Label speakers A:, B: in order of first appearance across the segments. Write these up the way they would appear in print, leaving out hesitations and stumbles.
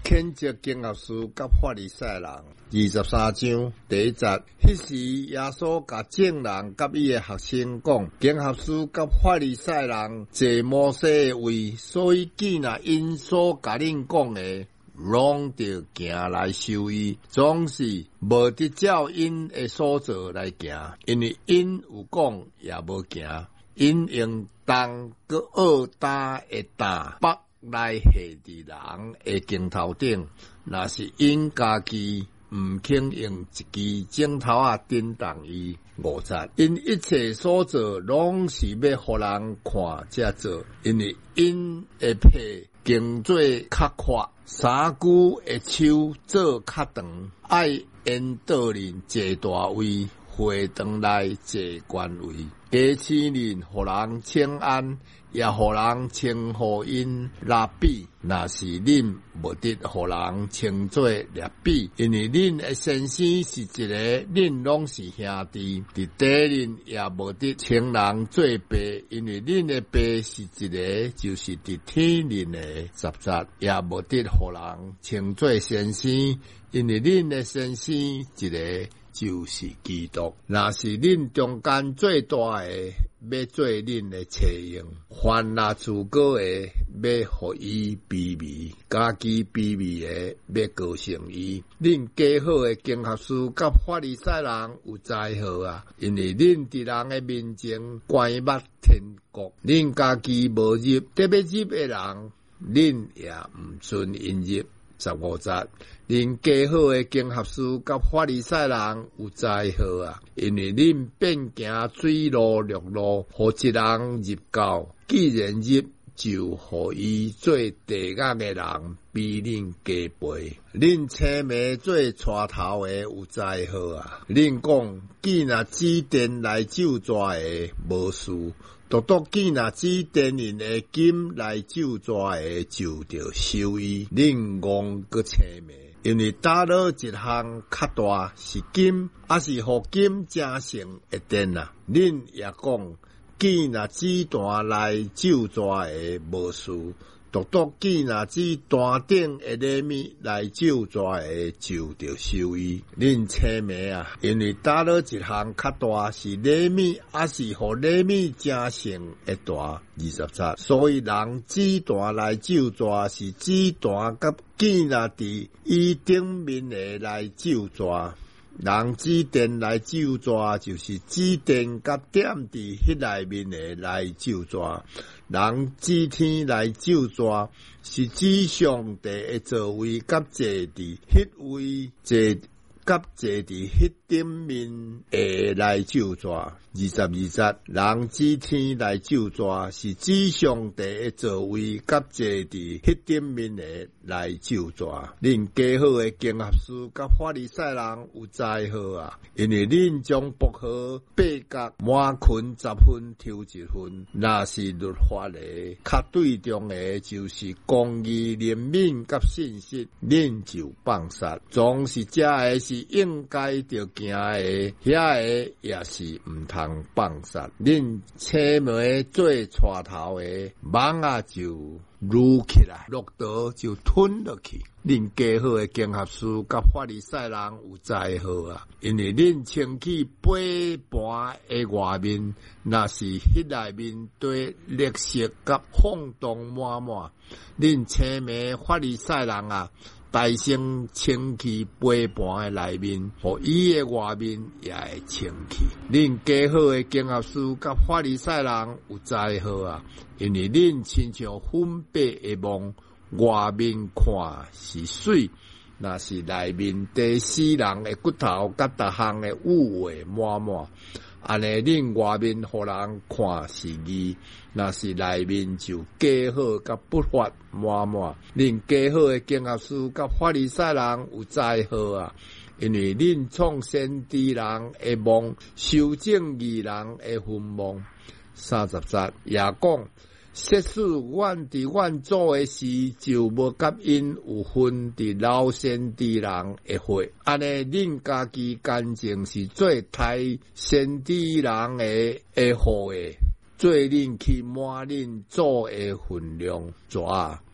A: 谴责经学士甲法利赛人。23章第1节，迄时耶稣甲众人甲伊的学生讲，经学士甲法利赛人坐摩西的位，所以既然因所甲恁讲的，拢着行来受伊，总是无得照因的所做来行，因为因有讲也无行，因用东搁恶担的担北来下伫人的镜头顶，若是因家己毋肯用一支镜头叮当伊。5节，因一切所做拢是要互人看才做，因为因的皮经做较阔，3句的手做较长，爱因倒人坐大位，回转来坐官位，加起人互人称安，也互人称呼因拉比。若是恁无得互人称作拉比，因为恁的先生是一个，恁拢是兄弟。伫地恁也无得称人做爸，因为恁的爸是一个，就是伫天恁的。10节，也无得互人称作先生，因为恁的先生一个，就是基督。若是恁中间最大的，要做恁的妻用；凡那自高的，要互伊卑微；家己卑微的，要高升伊。恁加好的经学士甲法利赛人有灾祸啊！因为恁伫人的面前关捌天国，恁家己无入，特要入的人，恁也毋准因入。15节，恁加好的经学士甲法利赛人有灾祸啊！因为恁变行水路陆路，互一人入教，既然入，就互伊做地狱的人，比恁加倍。恁青梅做带头的有灾祸啊！恁讲，既若指定来救抓的无事，独独既若指定人的金来救抓的，就着收伊。恁戆个青梅，因为打落一项较大是金，还是互金加成一定啊？恁也讲，既若指断来救抓的无事，独独既若指断顶的礼物来救抓的，就着收伊。恁青梅啊，因为打落一项较大是礼物，还是互礼物加成会大。20节，所以人指断来救抓是指断甲既若伫伊顶面的来救抓。人指定来救抓，就是指定甲点伫迄内面的来救抓。人指天来救抓，是指上帝的座位甲坐伫迄位坐甲坐伫迄顶面的来救抓。22节，人指天来救抓，是指上帝的座位甲坐伫迄顶面的来救抓。恁加好的经学士甲法利赛人有灾祸啊！因为恁将薄荷8角满群10分抽1分，若是律法的较对中的，就是公义、怜悯甲信息，恁就放杀。总是这的是应该着行的，遐个也是毋通放杀。恁青梅做带头的，网就撸起来，落刀就吞落去。恁加好的经学士甲法利赛人有灾祸啊！因为恁清起8盘的外面，若是迄内面对劣色甲晃动满满。恁青梅法利赛人啊，大声清气8盘的内面，互伊的外面也会清气。恁加好的经学士甲法利赛人有灾祸啊！因为恁亲像粉白的梦，外面看是水，若是内面地死人的骨头甲逐项的污秽满满。安尼恁外面互人看是义，若是内面就假好甲不法满满。恁假好的经学士甲法利赛人有灾祸啊！因为恁创先知人的梦，修正义人的坟墓。30节也讲，设使阮伫阮祖的时，就无甲因有分伫老先知人的血。安尼恁家己干净是做刣先知人的祸的，做恁去满恁祖的分量。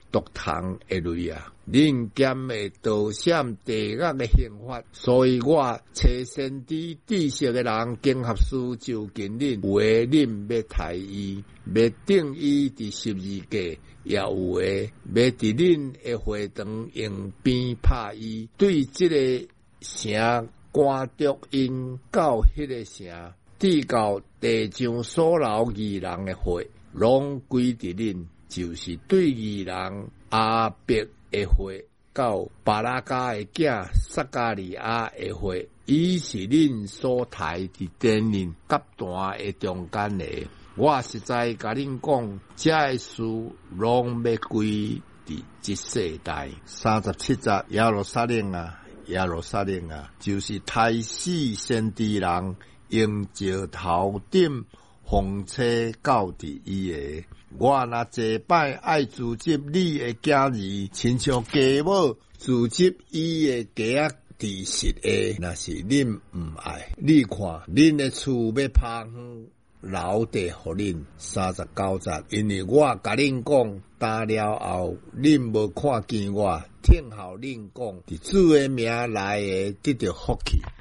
A: 独堂的类啊，恁兼会盗闪地狱的刑罚，所以我找先知知识的人经合师就近恁，有的恁要杀伊，要钉伊伫十字架，也有的要伫恁的会堂用鞭拍伊，对这个城赶逐因到迄个城，直到地上所流义人的血，拢归伫恁，就是对义人阿伯的血，到巴拉加的囝撒加利亚的血，伊是恁所抬伫天人甲坛的中间的。我实在甲恁讲，这个事拢要归伫这世代。37节，耶路撒冷啊，耶路撒冷啊，就是杀死先知人，用石头顶风车到伫伊的。我若这摆爱组织你的家儿，亲像家母组织伊的家仔伫实的，若是恁唔爱，你看恁的厝要拍远，留地互恁。39节，因为我甲恁讲，打了后恁无看见我，听候恁讲，伫主的名来的得到福气。